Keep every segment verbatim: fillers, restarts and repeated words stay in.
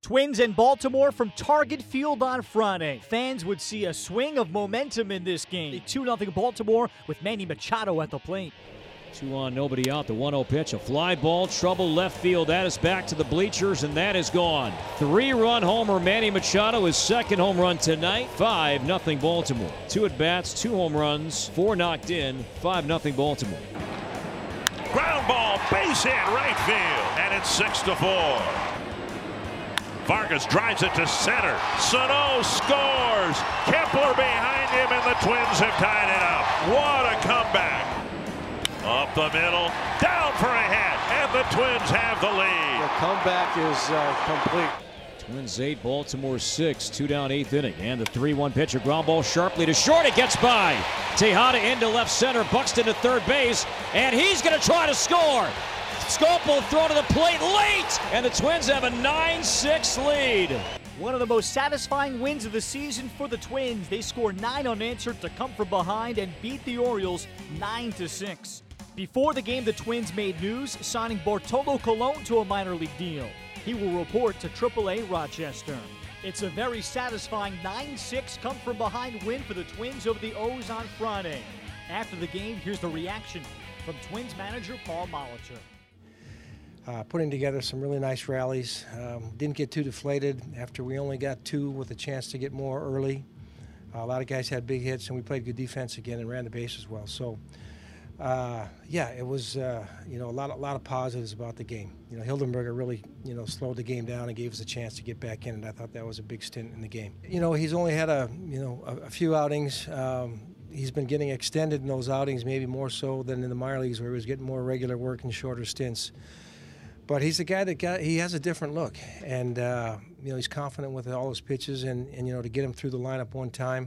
Twins and Baltimore from Target Field on Friday. Fans would see a swing of momentum in this game. two nothing Baltimore with Manny Machado at the plate. Two on, nobody out. The one oh pitch, a fly ball, trouble left field. That is back to the bleachers, and that is gone. Three-run homer, Manny Machado, his second home run tonight. five nothing Baltimore. Two at-bats, two home runs, four knocked in, five nothing Baltimore. Ground ball, base hit, right field, and it's six to four. Vargas drives it to center. Sano scores. Kepler behind him, and the Twins have tied it up. What a comeback. Up the middle, down for a hit, and the Twins have the lead. The comeback is uh, complete. Twins eight, Baltimore six, two down eighth inning. And the three one pitcher, ground ball sharply to short. It gets by. Tejada into left center, Buxton to third base, and he's going to try to score. Schoop will throw to the plate late, and the Twins have a nine six lead. One of the most satisfying wins of the season for the Twins. They scored nine unanswered to come from behind and beat the Orioles nine to six. Before the game, the Twins made news, signing Bartolo Colon to a minor league deal. He will report to triple A Rochester. It's a very satisfying nine six come-from-behind win for the Twins over the O's on Friday. After the game, here's the reaction from Twins manager Paul Molitor. Uh, putting together some really nice rallies. Um, didn't get too deflated after we only got two with a chance to get more early. Uh, a lot of guys had big hits, and we played good defense again and ran the bases well. So, uh, yeah, it was uh, you know a lot, a lot of positives about the game. You know, Hildenberger really you know slowed the game down and gave us a chance to get back in, and I thought that was a big stint in the game. You know, he's only had a you know a, a few outings. Um, he's been getting extended in those outings, maybe more so than in the minor leagues, where he was getting more regular work and shorter stints. But he's a guy that got, he has a different look, and uh, you know he's confident with all his pitches, and, and you know to get him through the lineup one time,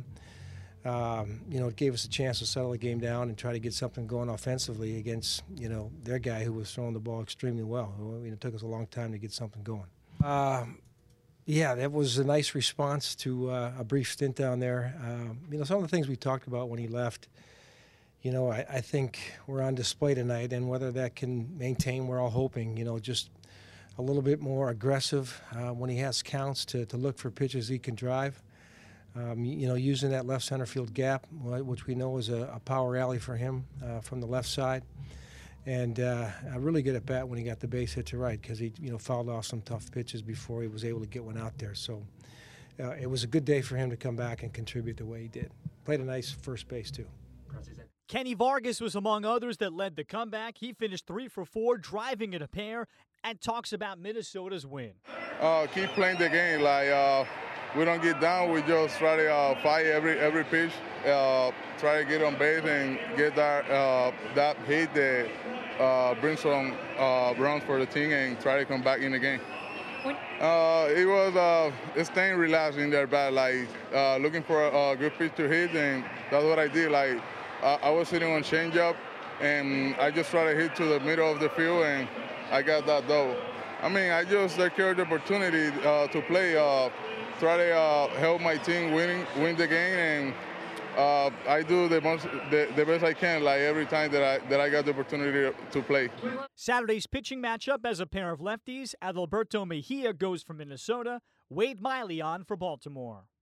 um, you know it gave us a chance to settle the game down and try to get something going offensively against you know their guy who was throwing the ball extremely well. You know, it took us a long time to get something going. Uh, yeah, that was a nice response to uh, a brief stint down there. Uh, you know some of the things we talked about when he left. You know, I, I think we're on display tonight, and whether that can maintain, we're all hoping, you know, just a little bit more aggressive uh, when he has counts to, to look for pitches he can drive. Um, you know, using that left center field gap, which we know is a, a power alley for him uh, from the left side. And uh, a really good at bat when he got the base hit to right, because he, you know, fouled off some tough pitches before he was able to get one out there. So uh, it was a good day for him to come back and contribute the way he did. Played a nice first base, too. Kenny Vargas was among others that led the comeback. He finished three for four, driving in a pair, and talks about Minnesota's win. Uh, keep playing the game. Like uh, we don't get down. We just try to uh, fight every every pitch. Uh, try to get on base and get that uh, that hit that uh, brings some uh, runs for the team, and try to come back in the game. Uh, it was uh, staying relaxed in their bat, like uh, looking for a, a good pitch to hit, and that's what I did. Like. Uh, I was sitting on changeup, and I just tried to hit to the middle of the field, and I got that double. I mean, I just secured the opportunity uh, to play, uh, try to uh, help my team winning, win the game, and uh, I do the, most, the, the best I can, like every time that I that I got the opportunity to play. Saturday's pitching matchup as a pair of lefties. Adalberto Mejia goes for Minnesota. Wade Miley on for Baltimore.